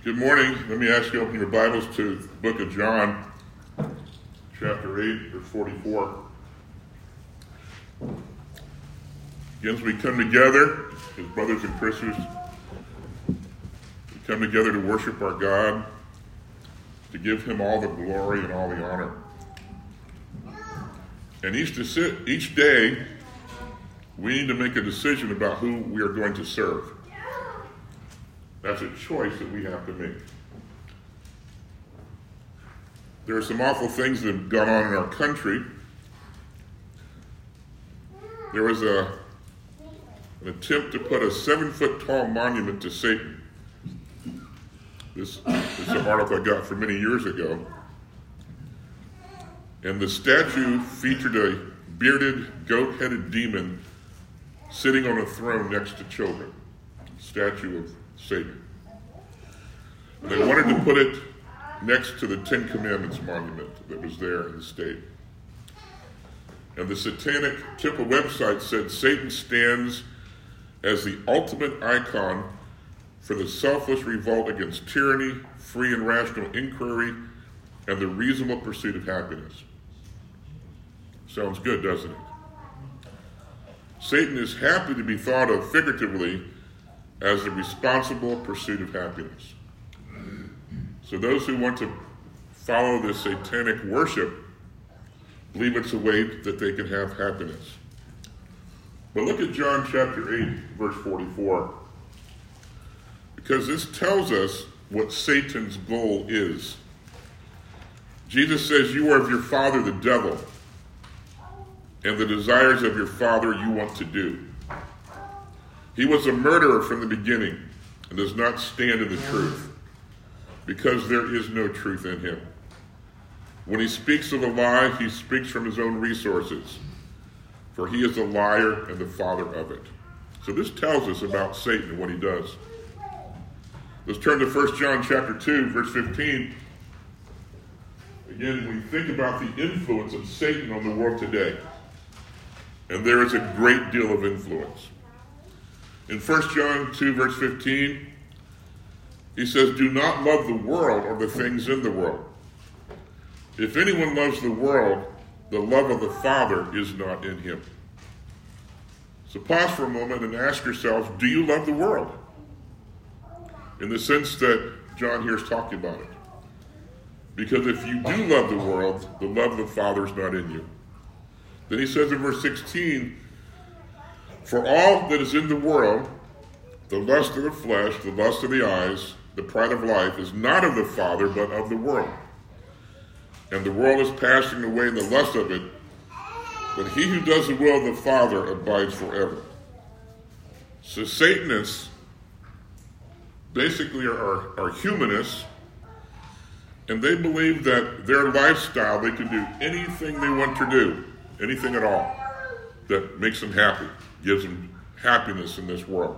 Good morning. Let me ask you to open your Bibles to the book of John, chapter 8, verse 44. Again, as we come together as brothers in Christ, we come together to worship our God, to give him all the glory and all the honor. And each day, we need to make a decision about who we are going to serve. That's a choice that we have to make. There are some awful things that have gone on in our country. There was an attempt to put a 7-foot-tall monument to Satan. This is an article I got from many years ago. And the statue featured a bearded, goat-headed demon sitting on a throne next to children. A statue of Satan. And they wanted to put it next to the Ten Commandments monument that was there in the state. And the Satanic Temple website said Satan stands as the ultimate icon for the selfless revolt against tyranny, free and rational inquiry, and the reasonable pursuit of happiness. Sounds good, doesn't it? Satan is happy to be thought of figuratively as the responsible pursuit of happiness. So those who want to follow this satanic worship believe it's a way that they can have happiness. But look at John chapter 8, verse 44. Because this tells us what Satan's goal is. Jesus says, "You are of your father the devil, and the desires of your father you want to do. He was a murderer from the beginning and does not stand in the truth, because there is no truth in him. When he speaks of a lie, he speaks from his own resources, for he is a liar and the father of it." So this tells us about Satan and what he does. Let's turn to 1 John chapter 2, verse 15. Again, we think about the influence of Satan on the world today. And there is a great deal of influence. In 1 John 2, verse 15, he says, "Do not love the world or the things in the world. If anyone loves the world, the love of the Father is not in him." So pause for a moment and ask yourselves, do you love the world? In the sense that John here is talking about it. Because if you do love the world, the love of the Father is not in you. Then he says in verse 16, "For all that is in the world, the lust of the flesh, the lust of the eyes, the pride of life, is not of the Father, but of the world. And the world is passing away in the lust of it, but he who does the will of the Father abides forever." So Satanists basically are humanists, and they believe that their lifestyle, they can do anything they want to do, anything at all, that makes them happy, gives them happiness in this world.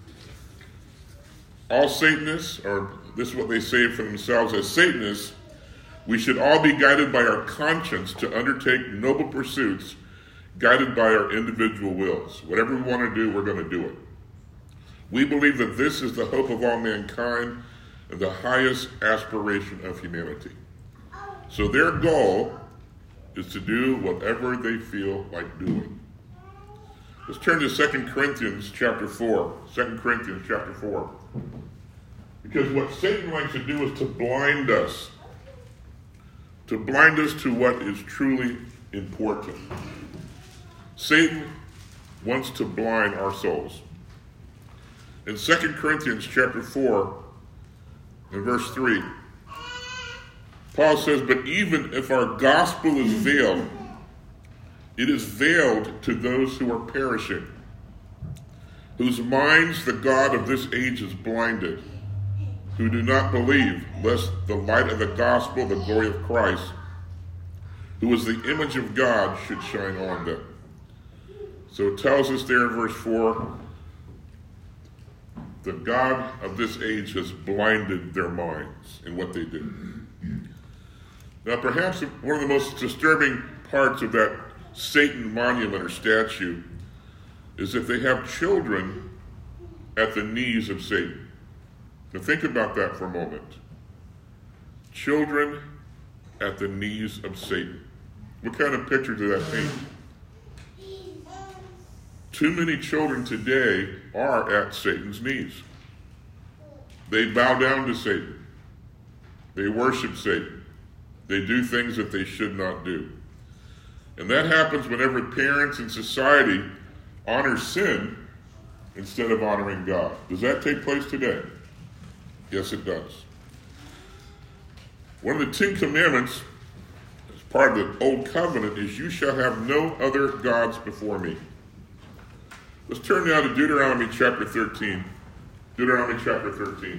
All Satanists, or this is what they say for themselves as Satanists, we should all be guided by our conscience to undertake noble pursuits, guided by our individual wills. Whatever we want to do, we're going to do it. We believe that this is the hope of all mankind and the highest aspiration of humanity. So their goal is to do whatever they feel like doing. Let's turn to 2 Corinthians chapter 4. 2 Corinthians chapter 4. Because what Satan likes to do is to blind us to what is truly important. Satan wants to blind our souls. In 2 Corinthians chapter 4, in verse 3, Paul says, "But even if our gospel is veiled, it is veiled to those who are perishing, whose minds the God of this age is blinded, who do not believe, lest the light of the gospel, the glory of Christ, who is the image of God, should shine on them." So it tells us there in verse 4, the God of this age has blinded their minds in what they do. Now, perhaps one of the most disturbing parts of that Satan monument or statue is if they have children at the knees of Satan. Now think about that for a moment. Children at the knees of Satan. What kind of picture does that paint? Too many children today are at Satan's knees. They bow down to Satan. They worship Satan. They do things that they should not do. And that happens whenever parents and society honor sin instead of honoring God. Does that take place today? Yes, it does. One of the 10 Commandments, as part of the Old Covenant, is you shall have no other gods before me. Let's turn now to Deuteronomy chapter 13. Deuteronomy chapter 13.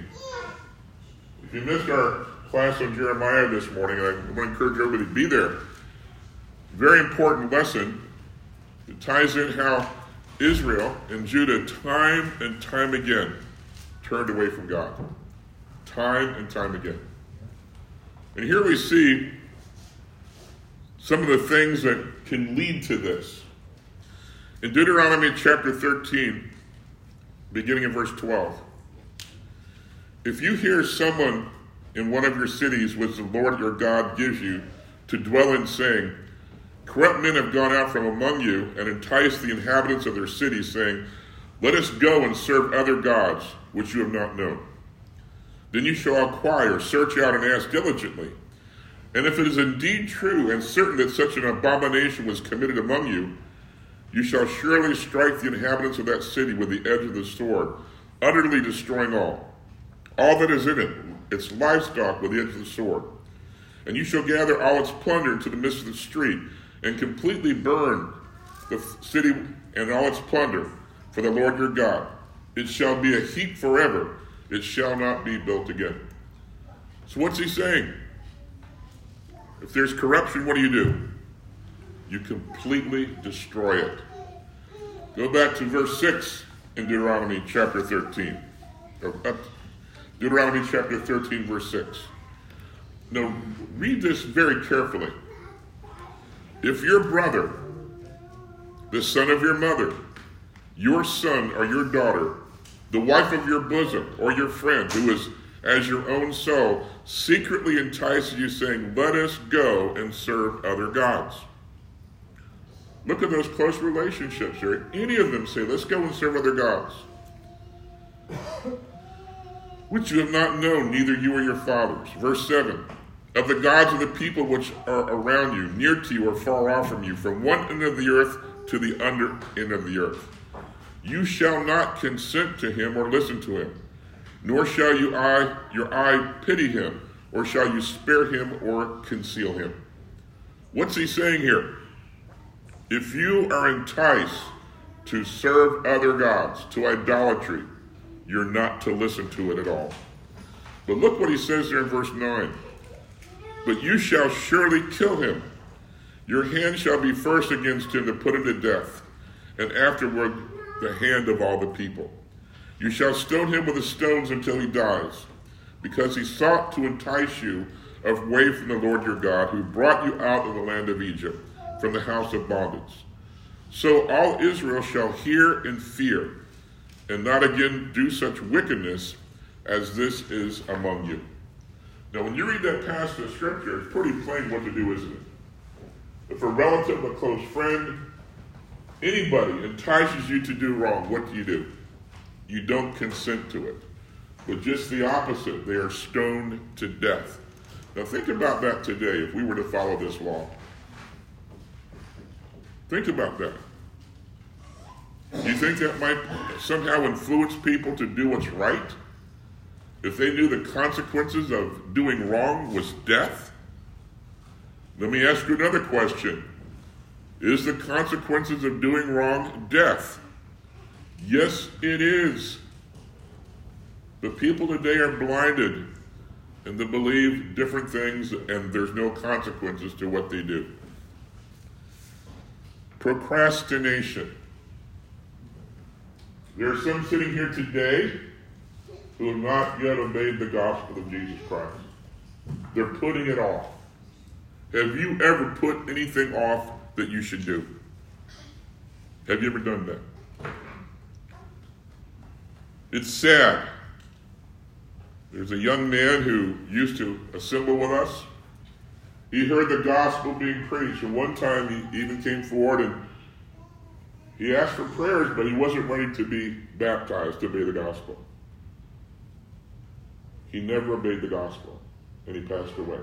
If you missed our class on Jeremiah this morning, I want to encourage everybody to be there. Very important lesson. It ties in how Israel and Judah time and time again turned away from God. Time and time again. And here we see some of the things that can lead to this. In Deuteronomy chapter 13, beginning in verse 12, if you hear someone in one of your cities which the Lord your God gives you to dwell in, saying, corrupt men have gone out from among you and enticed the inhabitants of their cities, saying, let us go and serve other gods which you have not known. Then you shall inquire, search out, and ask diligently. And if it is indeed true and certain that such an abomination was committed among you, you shall surely strike the inhabitants of that city with the edge of the sword, utterly destroying all that is in it, its livestock with the edge of the sword. And you shall gather all its plunder into the midst of the street, and completely burn the city and all its plunder for the Lord your God. It shall be a heap forever. It shall not be built again. So what's he saying? If there's corruption, what do? You completely destroy it. Go back to verse 6 in Deuteronomy chapter 13. Deuteronomy chapter 13, verse 6. Now, read this very carefully. If your brother, the son of your mother, your son or your daughter, the wife of your bosom or your friend who is as your own soul, secretly entices you, saying, let us go and serve other gods. Look at those close relationships here. Any of them say, let's go and serve other gods, which you have not known, neither you or your fathers. Verse 7. Of the gods of the people which are around you, near to you or far off from you, from one end of the earth to the under end of the earth. You shall not consent to him or listen to him, nor shall your eye pity him, or shall you spare him or conceal him. What's he saying here? If you are enticed to serve other gods, to idolatry, you're not to listen to it at all. But look what he says there in verse 9. But you shall surely kill him. Your hand shall be first against him to put him to death, and afterward the hand of all the people. You shall stone him with the stones until he dies, because he sought to entice you away from the Lord your God, who brought you out of the land of Egypt, from the house of bondage. So all Israel shall hear and fear, and not again do such wickedness as this is among you. Now, when you read that passage of Scripture, it's pretty plain what to do, isn't it? If a relative, a close friend, anybody entices you to do wrong, what do? You don't consent to it. But just the opposite, they are stoned to death. Now, think about that today if we were to follow this law. Think about that. Do you think that might somehow influence people to do what's right? If they knew the consequences of doing wrong was death? Let me ask you another question. Is the consequences of doing wrong death? Yes, it is. But people today are blinded and they believe different things, and there's no consequences to what they do. Procrastination. There are some sitting here today who have not yet obeyed the gospel of Jesus Christ. They're putting it off. Have you ever put anything off that you should do? Have you ever done that? It's sad There's a young man who used to assemble with us. He heard the gospel being preached, and one time he even came forward and he asked for prayers, but he wasn't ready to be baptized to obey the gospel. He never obeyed the gospel, and he passed away.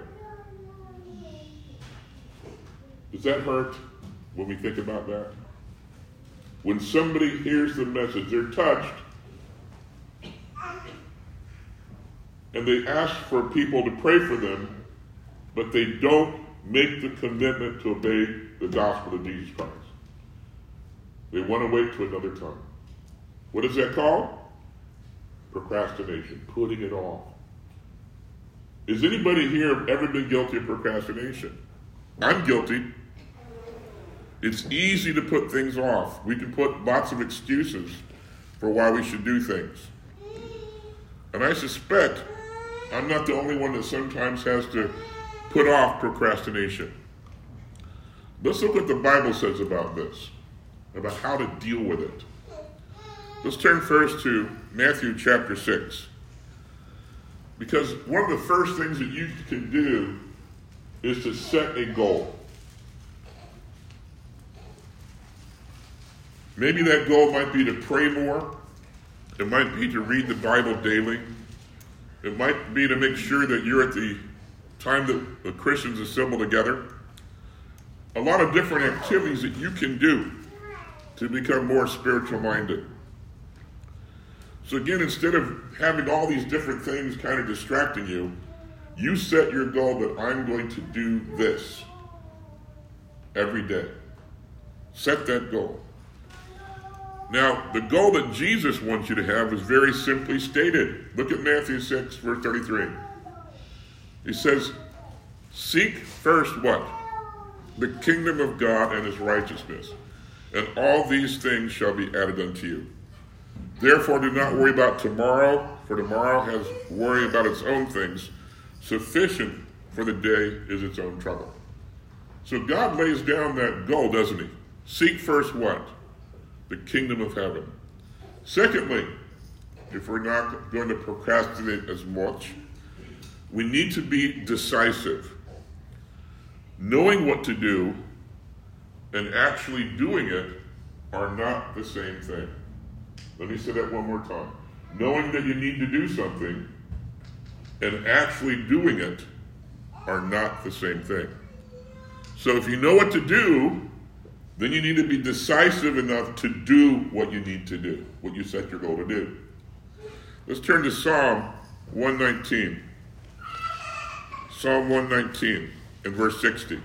Does that hurt when we think about that? When somebody hears the message, they're touched, and they ask for people to pray for them, but they don't make the commitment to obey the gospel of Jesus Christ. They want to wait to another time. What is that called? Procrastination, putting it off. Is anybody here ever been guilty of procrastination? I'm guilty. It's easy to put things off. We can put lots of excuses for why we should do things. And I suspect I'm not the only one that sometimes has to put off procrastination. Let's look what the Bible says about this, about how to deal with it. Let's turn first to Matthew chapter 6. Because one of the first things that you can do is to set a goal. Maybe that goal might be to pray more. It might be to read the Bible daily. It might be to make sure that you're at the time that the Christians assemble together. A lot of different activities that you can do to become more spiritual minded. So again, instead of having all these different things kind of distracting you, you set your goal that I'm going to do this every day. Set that goal. Now, the goal that Jesus wants you to have is very simply stated. Look at Matthew 6, verse 33. He says, seek first what? The kingdom of God and his righteousness, and all these things shall be added unto you. Therefore, do not worry about tomorrow, for tomorrow has worry about its own things. Sufficient for the day is its own trouble. So God lays down that goal, doesn't he? Seek first what? The kingdom of heaven. Secondly, if we're not going to procrastinate as much, we need to be decisive. Knowing what to do and actually doing it are not the same thing. Let me say that one more time. Knowing that you need to do something and actually doing it are not the same thing. So if you know what to do, then you need to be decisive enough to do what you need to do, what you set your goal to do. Let's turn to Psalm 119. Psalm 119 and verse 60.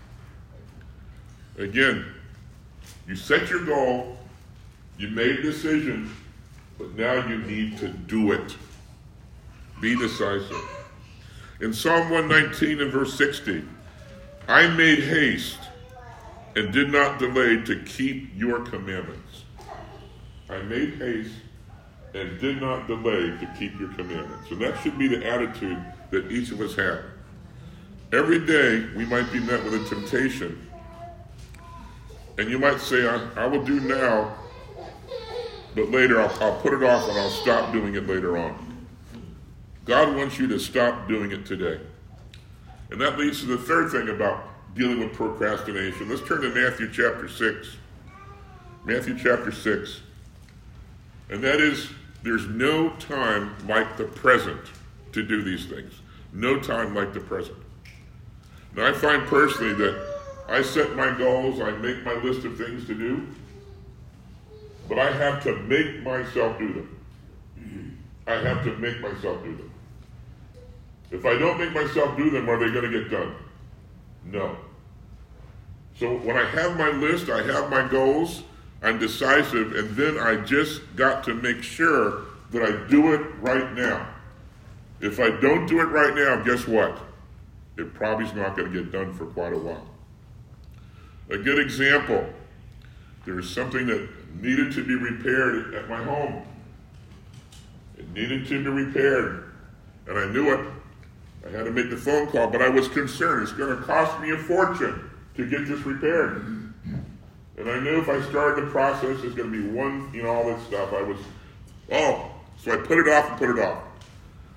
Again, you set your goal, you made a decision, but now you need to do it. Be decisive. In Psalm 119 and verse 60, I made haste and did not delay to keep your commandments. I made haste and did not delay to keep your commandments. And that should be the attitude that each of us have. Every day we might be met with a temptation. And you might say, I will do now, but later I'll put it off and I'll stop doing it later on. God wants you to stop doing it today. And that leads to the third thing about dealing with procrastination. Let's turn to Matthew chapter 6. Matthew chapter 6. And that is, there's no time like the present to do these things. No time like the present. Now I find personally that I set my goals, I make my list of things to do, but I have to make myself do them. I have to make myself do them. If I don't make myself do them, are they going to get done? No. So when I have my list, I have my goals, I'm decisive, and then I just got to make sure that I do it right now. If I don't do it right now, guess what? It probably is not going to get done for quite a while. A good example, there was something that needed to be repaired at my home. It needed to be repaired, and I knew it. I had to make the phone call, but I was concerned. It's going to cost me a fortune to get this repaired. And I knew if I started the process, it's going to be all this stuff. So I put it off and put it off.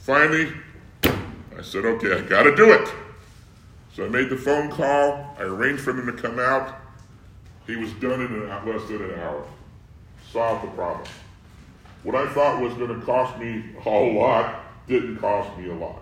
Finally, I said, okay, I got to do it. So I made the phone call. I arranged for him to come out. He was done in less than an hour. Solved the problem. What I thought was going to cost me a whole lot didn't cost me a lot.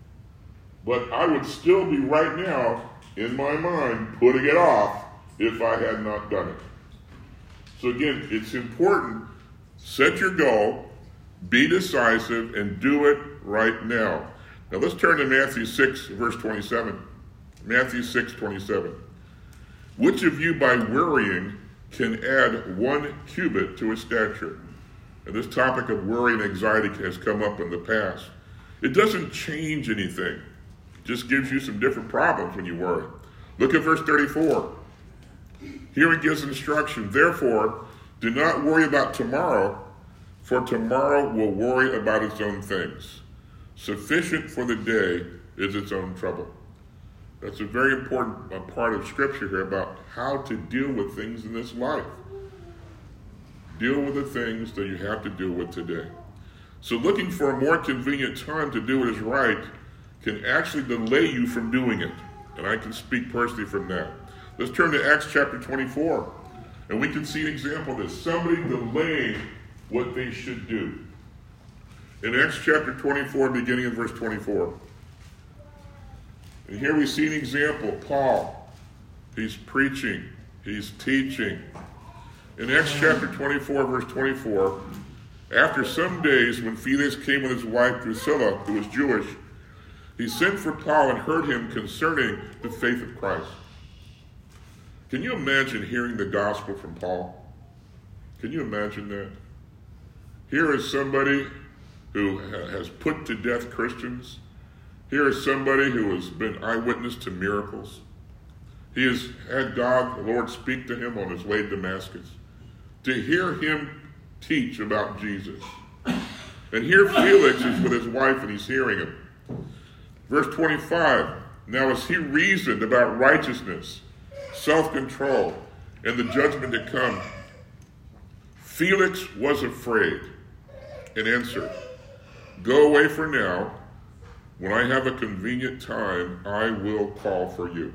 But I would still be right now, in my mind, putting it off if I had not done it. So again, it's important. Set your goal, be decisive, and do it right now. Now let's turn to Matthew 6, verse 27. Matthew 6, 27. Which of you by worrying can add 1 cubit to his stature? And this topic of worry and anxiety has come up in the past. It doesn't change anything. It just gives you some different problems when you worry. Look at verse 34. Here he gives instruction. Therefore, do not worry about tomorrow, for tomorrow will worry about its own things. Sufficient for the day is its own trouble. That's a very important part of Scripture here about how to deal with things in this life. Deal with the things that you have to deal with today. So looking for a more convenient time to do what is right can actually delay you from doing it. And I can speak personally from that. Let's turn to Acts chapter 24. And we can see an example of this. Somebody delaying what they should do. In Acts chapter 24, beginning in verse 24. And here we see an example. Paul, he's preaching, he's teaching. In Acts chapter 24, verse 24, after some days when Felix came with his wife Drusilla, who was Jewish, he sent for Paul and heard him concerning the faith of Christ. Can you imagine hearing the gospel from Paul? Can you imagine that? Here is somebody who has put to death Christians. Here is somebody who has been eyewitness to miracles. He has had God, the Lord, speak to him on his way to Damascus. To hear him teach about Jesus. And here Felix is with his wife and he's hearing him. Verse 25, now as he reasoned about righteousness, self-control, and the judgment to come, Felix was afraid and answered, go away for now. When I have a convenient time, I will call for you.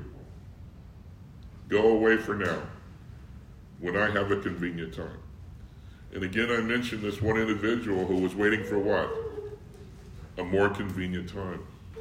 Go away for now. When I have a convenient time. And again, I mentioned this one individual who was waiting for what? A more convenient time.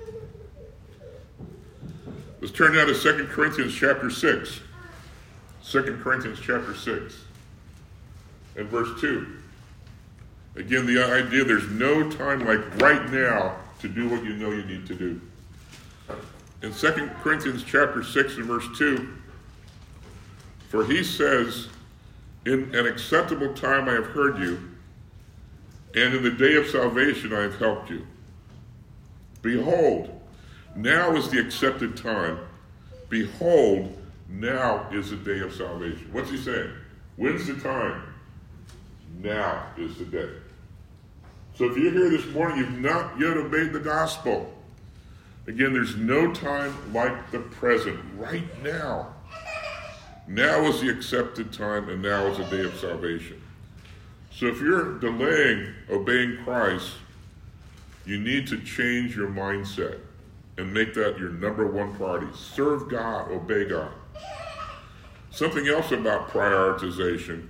Let's turn now to 2 Corinthians chapter 6. 2 Corinthians chapter 6 and verse 2. Again, the idea there's no time like right now to do what you know you need to do. In 2 Corinthians chapter 6 and verse 2, for he says, in an acceptable time I have heard you, and in the day of salvation I have helped you. Behold, now is the accepted time. Behold, now is the day of salvation. What's he saying? When's the time? Now is the day. So if you're here this morning, you've not yet obeyed the gospel. Again, there's no time like the present, right now. Now is the accepted time, and now is the day of salvation. So if you're delaying obeying Christ, you need to change your mindset and make that your number one priority. Serve God, obey God. Something else about prioritization,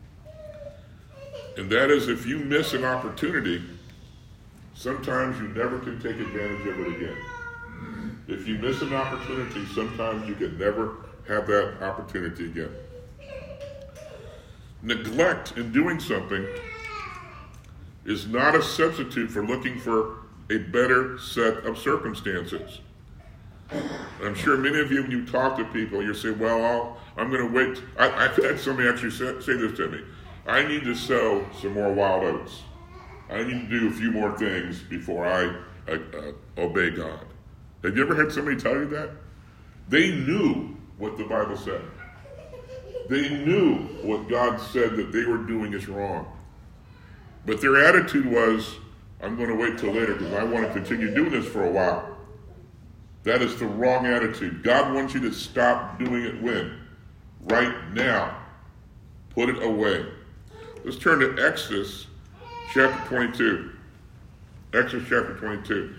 and that is if you miss an opportunity, sometimes you never can take advantage of it again. If you miss an opportunity, sometimes you can never have that opportunity again. Neglect in doing something is not a substitute for looking for a better set of circumstances. I'm sure many of you, when you talk to people, you say, well, I'm going to wait. I've had somebody actually say this to me. I need to sow some more wild oats. I need to do a few more things before I obey God. Have you ever had somebody tell you that? They knew what the Bible said. They knew what God said that they were doing is wrong. But their attitude was, I'm going to wait till later because I want to continue doing this for a while. That is the wrong attitude. God wants you to stop doing it when? Right now. Put it away. Let's turn to Exodus chapter 22. Exodus chapter 22.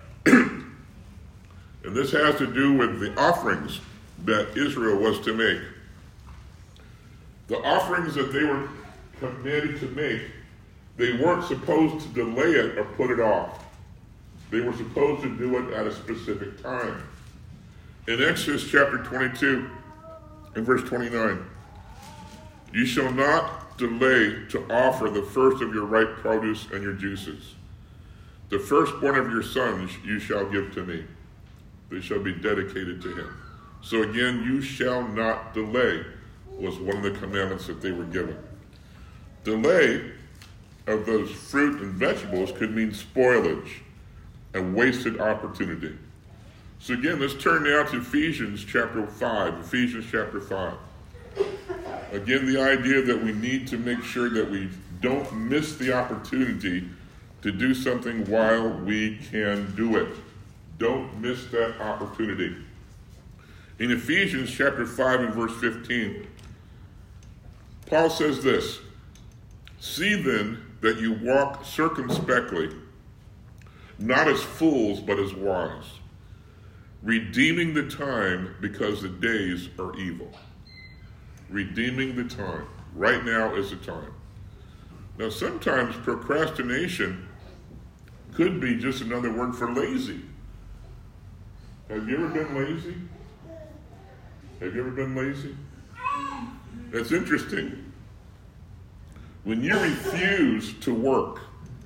And this has to do with the offerings that Israel was to make. The offerings that they were commanded to make, they weren't supposed to delay it or put it off. They were supposed to do it at a specific time. In Exodus chapter 22 and verse 29, you shall not delay to offer the first of your ripe produce and your juices. The firstborn of your sons you shall give to me. They shall be dedicated to him. So again, you shall not delay was one of the commandments that they were given. Delay of those fruit and vegetables could mean spoilage, a wasted opportunity. So again, let's turn now to Ephesians chapter 5. Ephesians chapter 5. Again, the idea that we need to make sure that we don't miss the opportunity to do something while we can do it. Don't miss that opportunity. In Ephesians chapter 5 and verse 15, Paul says this, see then that you walk circumspectly, not as fools, but as wise, redeeming the time because the days are evil. Redeeming the time. Right now is the time. Now, sometimes procrastination could be just another word for lazy. Have you ever been lazy? Have you ever been lazy? That's interesting. When you refuse to work,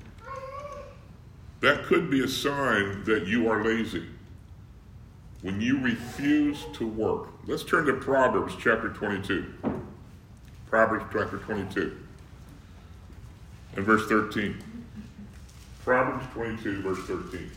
that could be a sign that you are lazy. When you refuse to work. Let's turn to Proverbs chapter 22. Proverbs chapter 22 and verse 13. Proverbs 22, verse 13.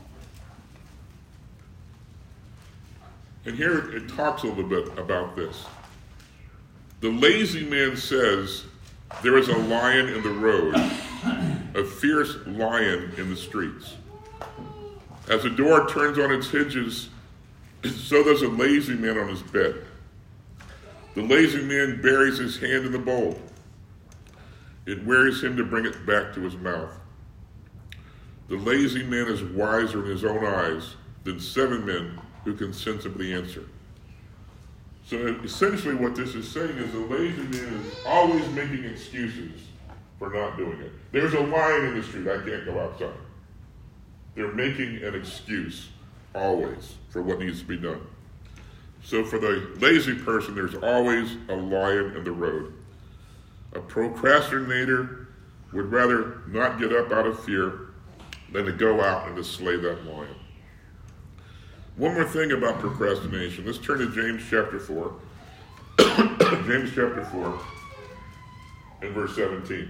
And here it talks a little bit about this. The lazy man says, there is a lion in the road, a fierce lion in the streets. As a door turns on its hinges, so does a lazy man on his bed. The lazy man buries his hand in the bowl. It wearies him to bring it back to his mouth. The lazy man is wiser in his own eyes than 7 men who can sensibly answer. So essentially what this is saying is the lazy man is always making excuses for not doing it. There's a lion in the street, I can't go outside. They're making an excuse always for what needs to be done. So for the lazy person, there's always a lion in the road. A procrastinator would rather not get up out of fear than to go out and to slay that lion. One more thing about procrastination. Let's turn to James chapter 4. James chapter 4 and verse 17.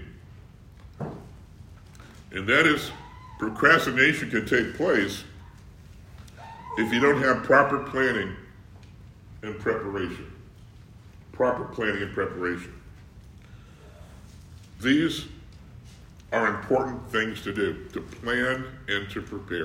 And that is, procrastination can take place if you don't have proper planning and preparation. Proper planning and preparation. These are important things to do, to plan and to prepare.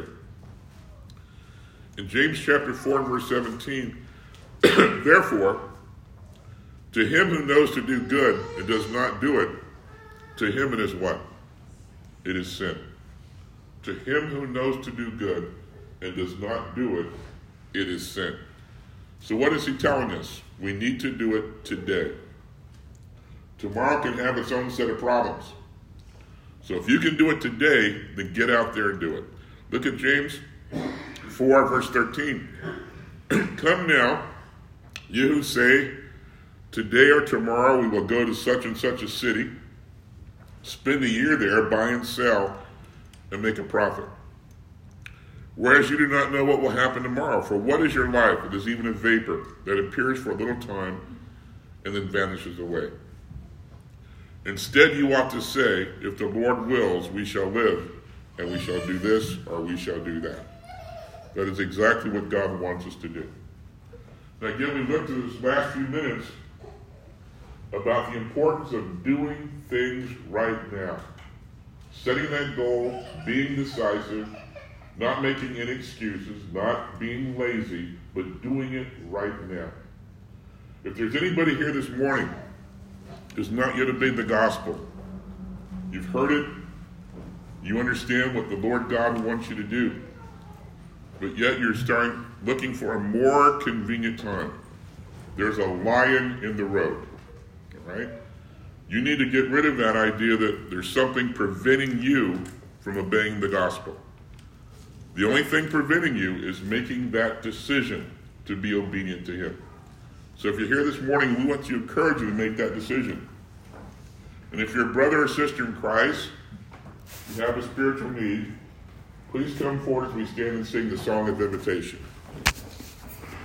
In James chapter 4 and verse 17, therefore, to him who knows to do good and does not do it, to him it is what? It is sin. To him who knows to do good and does not do it, it is sin. So what is he telling us? We need to do it today. Tomorrow can have its own set of problems. So if you can do it today, then get out there and do it. Look at James 4, verse 13. Come now, you who say, today or tomorrow we will go to such and such a city, spend a year there, buy and sell, and make a profit. Whereas you do not know what will happen tomorrow. For what is your life? It is even a vapor that appears for a little time and then vanishes away. Instead, you ought to say, if the Lord wills, we shall live, and we shall do this, or we shall do that. That is exactly what God wants us to do. Now, again, we looked at this last few minutes about the importance of doing things right now. Setting that goal, being decisive, not making any excuses, not being lazy, but doing it right now. If there's anybody here this morning who's not yet obeyed the gospel, you've heard it, You understand what the Lord God wants you to do. But yet you're starting looking for a more convenient time. There's a lion in the road. All right? You need to get rid of that idea that there's something preventing you from obeying the gospel. The only thing preventing you is making that decision to be obedient to him. So if you're here this morning, we want to encourage you to make that decision. And if you're a brother or sister in Christ, you have a spiritual need, please come forward as we stand and sing the song of invitation.